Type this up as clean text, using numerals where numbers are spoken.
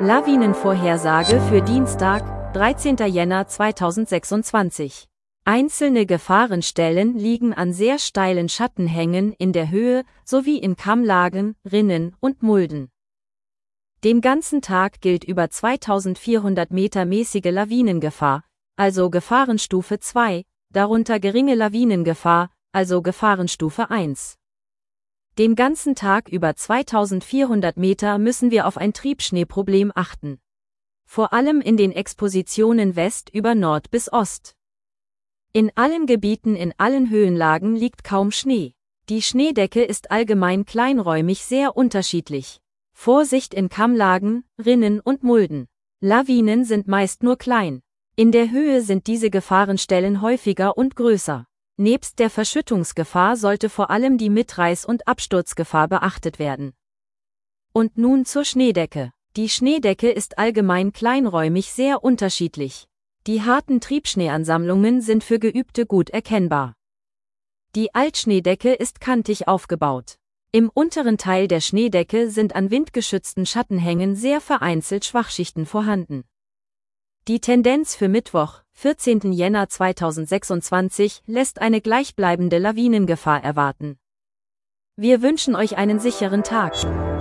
Lawinenvorhersage für Dienstag, 13. Jänner 2026. Einzelne Gefahrenstellen liegen an sehr steilen Schattenhängen in der Höhe sowie in Kammlagen, Rinnen und Mulden. Den ganzen Tag gilt über 2400 Meter mäßige Lawinengefahr, also Gefahrenstufe 2, darunter geringe Lawinengefahr, also Gefahrenstufe 1. Den ganzen Tag über 2400 Meter müssen wir auf ein Triebschneeproblem achten. Vor allem in den Expositionen West über Nord bis Ost. In allen Gebieten in allen Höhenlagen liegt kaum Schnee. Die Schneedecke ist allgemein kleinräumig sehr unterschiedlich. Vorsicht in Kammlagen, Rinnen und Mulden. Lawinen sind meist nur klein. In der Höhe sind diese Gefahrenstellen häufiger und größer. Nebst der Verschüttungsgefahr sollte vor allem die Mitreiß- und Absturzgefahr beachtet werden. Und nun zur Schneedecke. Die Schneedecke ist allgemein kleinräumig sehr unterschiedlich. Die harten Triebschneeansammlungen sind für Geübte gut erkennbar. Die Altschneedecke ist kantig aufgebaut. Im unteren Teil der Schneedecke sind an windgeschützten Schattenhängen sehr vereinzelt Schwachschichten vorhanden. Die Tendenz für Mittwoch, 14. Jänner 2026, lässt eine gleichbleibende Lawinengefahr erwarten. Wir wünschen euch einen sicheren Tag.